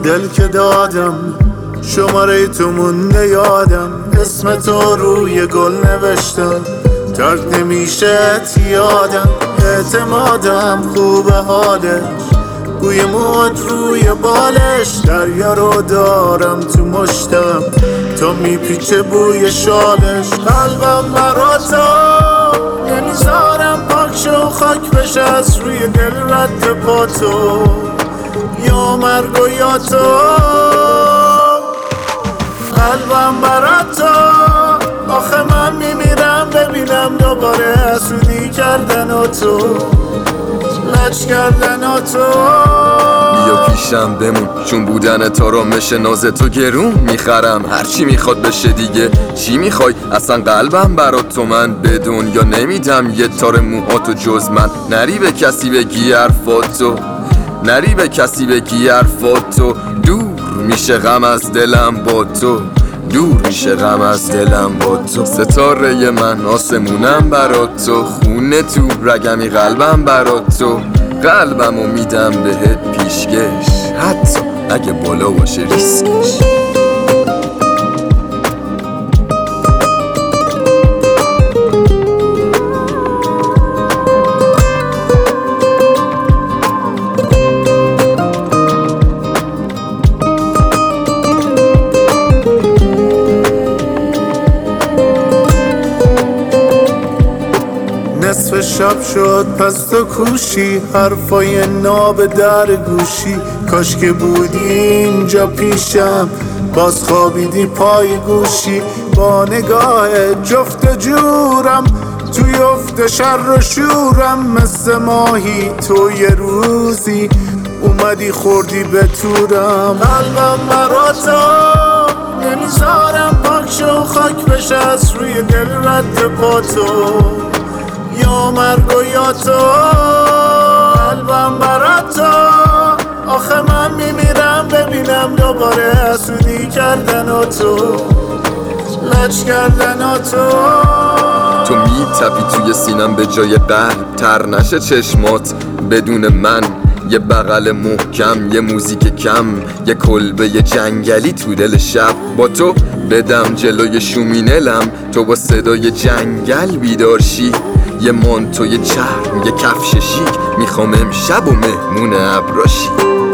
دل که دادم شماره تو مونده یادم، اسم تو روی گل نوشتم ترک نمیشه یادم، اعتمادم خوبه حالش، بوی موت روی بالش، دریا رو دارم تو مشتم تا میپیچه بوی شالش، قلبم برا تو نمیذارم پاک شو خاک بشه از روی دل رد پا تو، یا مرگ و یا تو، قلبم برا تو، آخه من میمیرم ببینم دوباره حسودی کردن و تو، لج کردن و تو. بیا پیشم بمون چون بودن تو رو مشه ناز تو گرون میخرم، هرچی میخواد بشه دیگه چی میخوای اصلا قلبم برات تو من بدون، یا نمیدم یه تار موهاتو جز من، نری به کسی بگی حرفاتو، نری به کسی بگی حرفاتو، دور میشه غم از دلم با تو، دور میشه غم از دلم با تو، ستاره من آسمونم برات تو، خونه تو رگمی قلبم برات تو، قلبمو میدم بهت پیشکش حتی اگه بالا باشه ریسکش. نصف شب شد پس تو کوشی، حرفای ناب در گوشی، کاش که بودی اینجا پیشم باز خوابیدی پای گوشی، با نگاه جفت جورم توی افت شر و شورم، مثل ماهی تو یه روزی اومدی خوردی به تورم، قلبم برا تو نمیذارم پاک شو خاک بشه از روی دل رد پا تو، یا مرگ و یا تو، قلبم برا تو، آخه من میمیرم ببینم دوباره حسودی کردن و تو، لج کردن و تو میتپی توی سینم به جای قلب، تر نشه چشمات بدون من، یه بغل محکم، یه موزیک کم، یه کلبه یه جنگلی تو دل شب، با تو بدم جلوی شومینلم، تو با صدای جنگل بیدارشی، یه مانتو یه چرم یه کفش شیک، میخوام امشب و مهمون ابراشی.